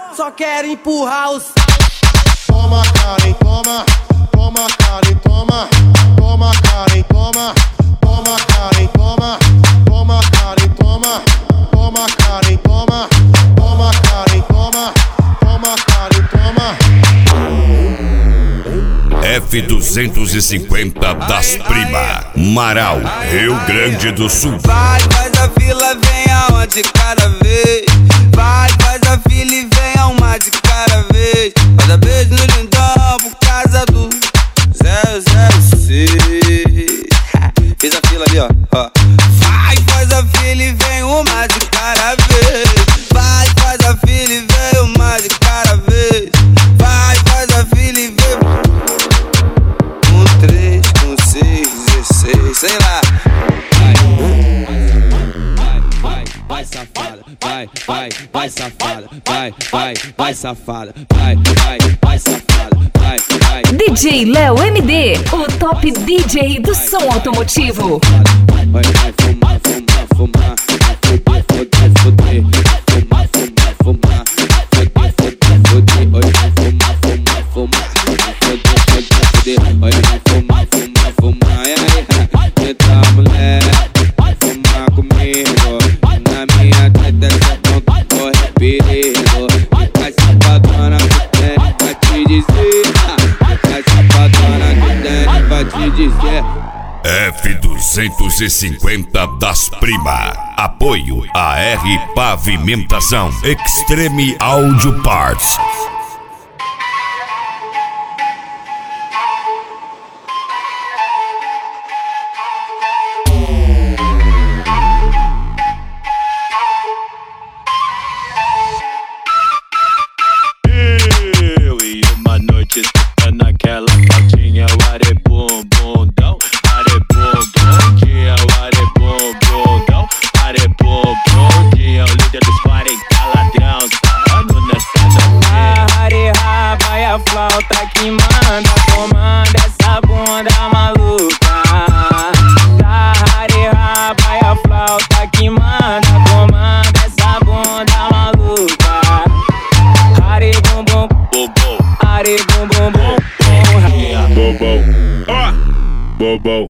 só quero empurrar os. Toma, Karen, toma, toma, Karen, toma, toma, Karen, toma, toma, Karen, toma, toma, Karen, toma, toma, Karen, toma, toma, Karen, toma, toma, Karen, toma. F250 das Prima, Marau, Rio Grande do Sul. Vai, faz a fila, vem aonde cada vez. Vai, faz a fila e vem a uma de cada vez. Cada beijo no lindão por causa do 006. Fez a fila ali, ó. Vai, faz a fila e vem uma de cada vez. Vai, faz a fila e vem uma de cada vez. Vai, faz a fila e vem com 3, com 6, 16, sei lá. Vai safada, vai safada, vai safada, vai safada, vai. DJ Léo MD, o top DJ do som automotivo. Vai fumar, fumar, vai foder, foder, fumar, fumar, foder, foder, oi, vai fumar, fumar, foder, foder, oi, vai fumar, fumar, e aí, eita mulher, vai fumar comigo, na minha teta essa não corre perigo, vai safadona que tem pra te dizer, vai safadona que tem pra te dizer. F250 das Prima. Apoio a R Pavimentação. Extreme Audio Parts. Eu e uma noite naquela calcinha, o are bom, bondão. O líder dos 40 ladrão, falando nessa dança. Hare-ha, vai a flauta que manda, comanda essa bunda maluca. Hare-ha, vai a flauta que manda, comanda essa bunda maluca. Hare bum bum, Bobo, hare bum bum bum, bobo, bobo.